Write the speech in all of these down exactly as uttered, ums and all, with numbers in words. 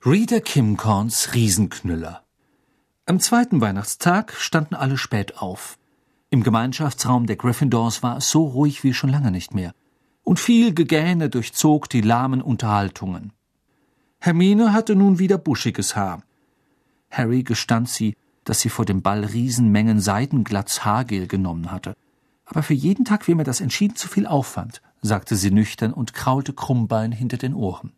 Reader Kimcorns Riesenknüller. Am zweiten Weihnachtstag standen alle spät auf. Im Gemeinschaftsraum der Gryffindors war es so ruhig wie schon lange nicht mehr. Und viel Gegähne durchzog die lahmen Unterhaltungen. Hermine hatte nun wieder buschiges Haar. Harry gestand sie, dass sie vor dem Ball Riesenmengen Seidenglatts Haargel genommen hatte. Aber für jeden Tag wäre mir das entschieden zu viel Aufwand, sagte sie nüchtern und kraulte Krummbein hinter den Ohren.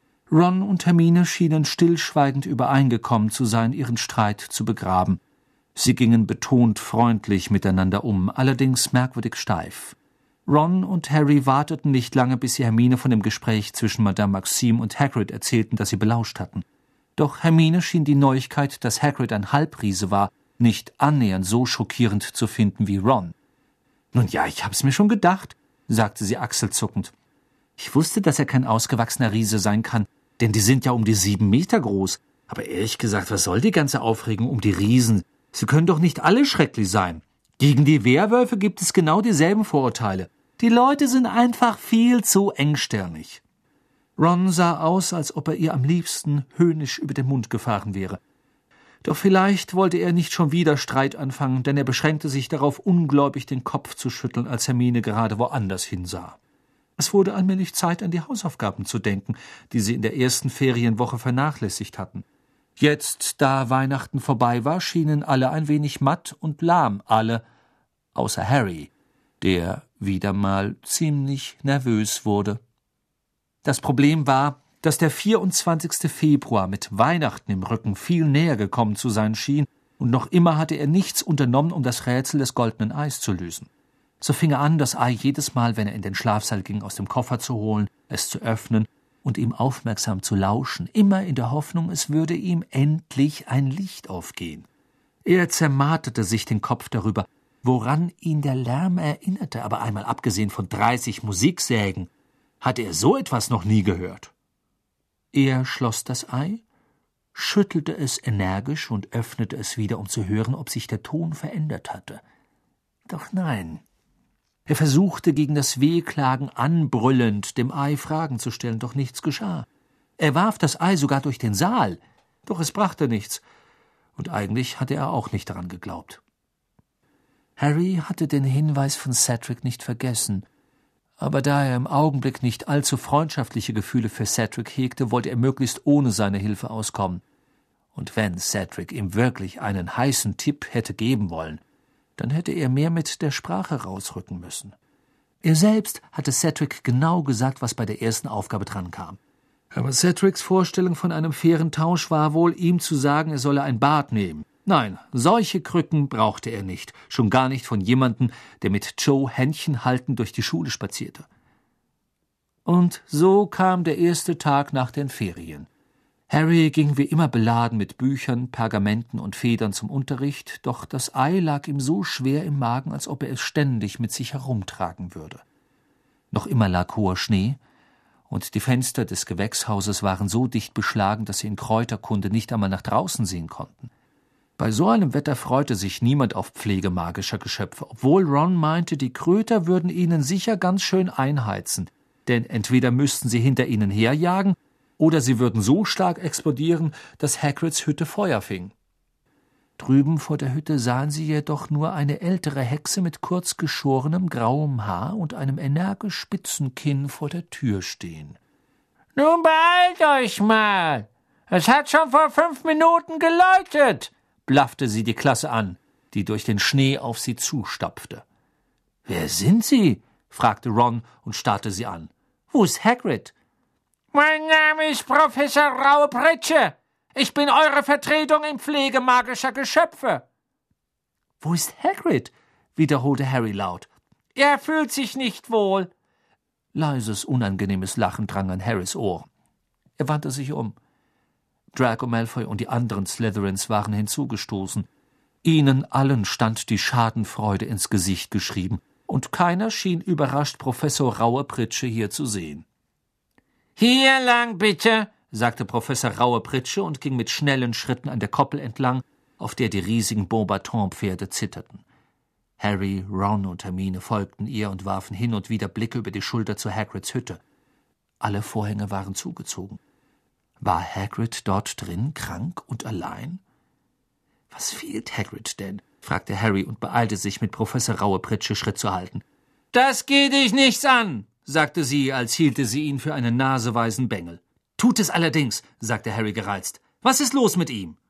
Ron und Hermine schienen stillschweigend übereingekommen zu sein, ihren Streit zu begraben. Sie gingen betont freundlich miteinander um, allerdings merkwürdig steif. Ron und Harry warteten nicht lange, bis sie Hermine von dem Gespräch zwischen Madame Maxime und Hagrid erzählten, das sie belauscht hatten. Doch Hermine schien die Neuigkeit, dass Hagrid ein Halbriese war, nicht annähernd so schockierend zu finden wie Ron. »Nun ja, ich hab's mir schon gedacht«, sagte sie achselzuckend. »Ich wusste, dass er kein ausgewachsener Riese sein kann, denn die sind ja um die sieben Meter groß. Aber ehrlich gesagt, was soll die ganze Aufregung um die Riesen? Sie können doch nicht alle schrecklich sein. Gegen die Werwölfe gibt es genau dieselben Vorurteile. Die Leute sind einfach viel zu engstirnig.« Ron sah aus, als ob er ihr am liebsten höhnisch über den Mund gefahren wäre. Doch vielleicht wollte er nicht schon wieder Streit anfangen, denn er beschränkte sich darauf, ungläubig den Kopf zu schütteln, als Hermine gerade woanders hinsah. Es wurde allmählich Zeit, an die Hausaufgaben zu denken, die sie in der ersten Ferienwoche vernachlässigt hatten. Jetzt, da Weihnachten vorbei war, schienen alle ein wenig matt und lahm, alle, außer Harry, der wieder mal ziemlich nervös wurde. Das Problem war, dass der vierundzwanzigste Februar mit Weihnachten im Rücken viel näher gekommen zu sein schien, und noch immer hatte er nichts unternommen, um das Rätsel des goldenen Eis zu lösen. So fing er an, das Ei jedes Mal, wenn er in den Schlafsaal ging, aus dem Koffer zu holen, es zu öffnen und ihm aufmerksam zu lauschen, immer in der Hoffnung, es würde ihm endlich ein Licht aufgehen. Er zermarterte sich den Kopf darüber, woran ihn der Lärm erinnerte, aber einmal abgesehen von dreißig Musiksägen, hatte er so etwas noch nie gehört. Er schloss das Ei, schüttelte es energisch und öffnete es wieder, um zu hören, ob sich der Ton verändert hatte. Doch nein. Er versuchte gegen das Wehklagen anbrüllend, dem Ei Fragen zu stellen, doch nichts geschah. Er warf das Ei sogar durch den Saal, doch es brachte nichts, und eigentlich hatte er auch nicht daran geglaubt. Harry hatte den Hinweis von Cedric nicht vergessen, aber da er im Augenblick nicht allzu freundschaftliche Gefühle für Cedric hegte, wollte er möglichst ohne seine Hilfe auskommen. Und wenn Cedric ihm wirklich einen heißen Tipp hätte geben wollen, dann hätte er mehr mit der Sprache rausrücken müssen. Er selbst hatte Cedric genau gesagt, was bei der ersten Aufgabe drankam. Aber Cedrics Vorstellung von einem fairen Tausch war wohl, ihm zu sagen, er solle ein Bad nehmen. Nein, solche Krücken brauchte er nicht, schon gar nicht von jemandem, der mit Joe Händchen haltend durch die Schule spazierte. Und so kam der erste Tag nach den Ferien. Harry ging wie immer beladen mit Büchern, Pergamenten und Federn zum Unterricht, doch das Ei lag ihm so schwer im Magen, als ob er es ständig mit sich herumtragen würde. Noch immer lag hoher Schnee, und die Fenster des Gewächshauses waren so dicht beschlagen, dass sie in Kräuterkunde nicht einmal nach draußen sehen konnten. Bei so einem Wetter freute sich niemand auf Pflege magischer Geschöpfe, obwohl Ron meinte, die Kröter würden ihnen sicher ganz schön einheizen, denn entweder müssten sie hinter ihnen herjagen, oder sie würden so stark explodieren, dass Hagrids Hütte Feuer fing. Drüben vor der Hütte sahen sie jedoch nur eine ältere Hexe mit kurz geschorenem grauem Haar und einem energisch spitzen Kinn vor der Tür stehen. »Nun beeilt euch mal! Es hat schon vor fünf Minuten geläutet«, blaffte sie die Klasse an, die durch den Schnee auf sie zustapfte. »Wer sind Sie?« fragte Ron und starrte sie an. »Wo ist Hagrid?« »Mein Name ist Professor Raue-Pritsche. Ich bin eure Vertretung in Pflege magischer Geschöpfe.« »Wo ist Hagrid?« wiederholte Harry laut. »Er fühlt sich nicht wohl.« Leises, unangenehmes Lachen drang an Harrys Ohr. Er wandte sich um. Draco Malfoy und die anderen Slytherins waren hinzugestoßen. Ihnen allen stand die Schadenfreude ins Gesicht geschrieben, und keiner schien überrascht, Professor Raue-Pritsche hier zu sehen. »Hier lang, bitte«, sagte Professor Raue-Pritsche und ging mit schnellen Schritten an der Koppel entlang, auf der die riesigen Beauxbaton-Pferde zitterten. Harry, Ron und Hermine folgten ihr und warfen hin und wieder Blicke über die Schulter zu Hagrids Hütte. Alle Vorhänge waren zugezogen. War Hagrid dort drin, krank und allein? »Was fehlt Hagrid denn?« fragte Harry und beeilte sich, mit Professor Rauepritsche Schritt zu halten. »Das geht dich nichts an«, sagte sie, als hielte sie ihn für einen naseweisen Bengel. »Tut es allerdings«, sagte Harry gereizt. »Was ist los mit ihm?«